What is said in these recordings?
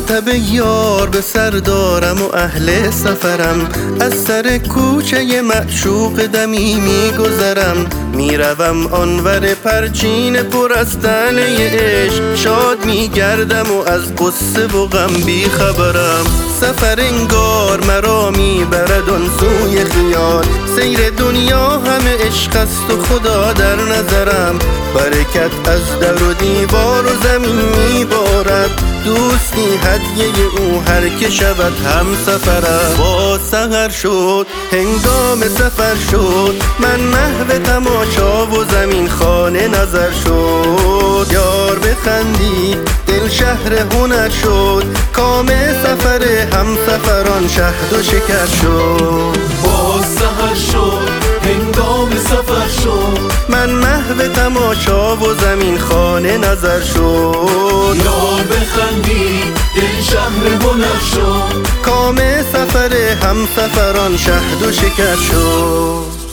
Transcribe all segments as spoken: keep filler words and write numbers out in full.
ملتب یار به سر دارم و اهل سفرم، از سر کوچه معشوق دمی میگذرم. میروم آنور پرچین پر از طعنه عشق، شاد میگردم و از قصه و غم بی خبرم. سفر انگار مرا میبرد آن سوی خیال، سیر دنیا همه عشق است و خدا در نظرم. برکت از در و دیوار و زمین میبارد، دوستی هدیه او هر که شود هم سفرم. با سحر شد هنگام سفر شد، من محو تماشا و زمین خانه نظر شد. یار بخندی دل شهر هنر شد، کام سفر هم سفران شهد و شکر شد. با سحر شد هنگام سفر شد، من محو تماشا و زمین خانه نظر شد. یار بخندی دل شهر هنر شد، کام سفر هم سفران شهد و شکر شد.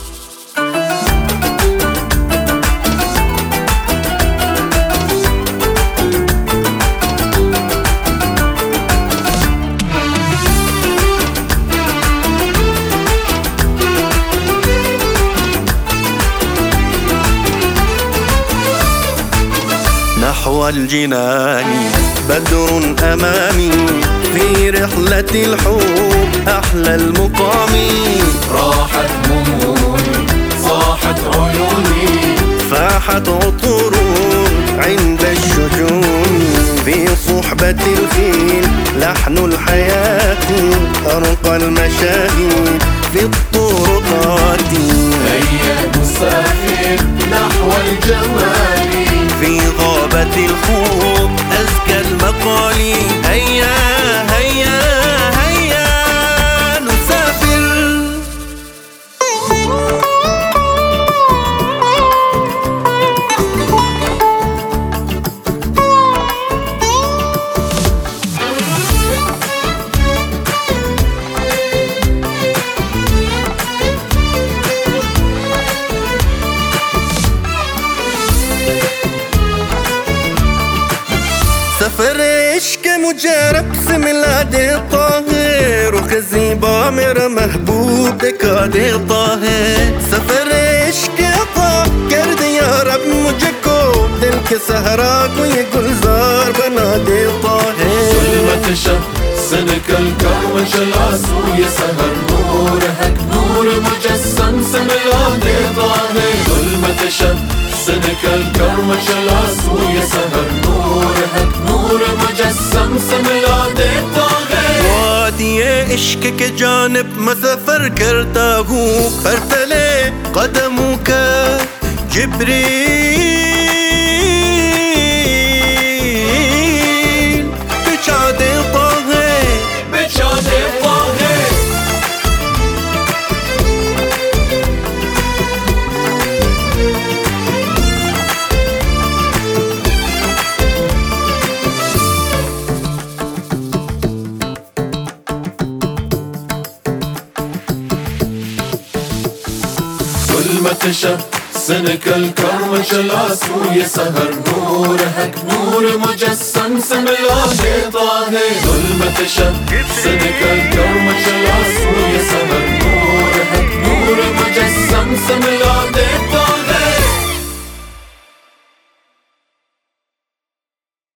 نحو الجنان بدر أمامي، في رحلة الحب أحلى المقام. راحت همومي صاحت عيوني، فاحت عطور عند الشجون. في صحبة الخيل لحن الحياة، أرقى المشاهد في الطرقات. هيا نسافر نحو الجمال، في غابة الخوف أزكى المقال. هيا هيا هيا نسافر. سفر عشق مجرب سے ملا دیتا ہے، رخ زیبا میرا محبوب دکھا دیتا ہے. سفر عشق عطا کر دیا رب مجھ کو، دل کے صحرا کو یہ گلزار بنا دیتا ہے. ظلمت شب سنك الكرم شلا سوی سهر نورك نور مجسم سملا دیتا ہے. ظلمت شب سنك الكرم شلا سوی سهر نورك نور مجسم سملا دیتا ہے. وادی عشق کے جانب میں سفر کرتا ہوں، پر تلے قدموں کا جبریل بچھا دیتا ہے بچھا دیتا ہے. ظلمت شب سنك الكرم شلا سوی سهر نورك نور مجسم سملا دیتا ہے. ظلمت شب سنك الكرم شلا سوی سهر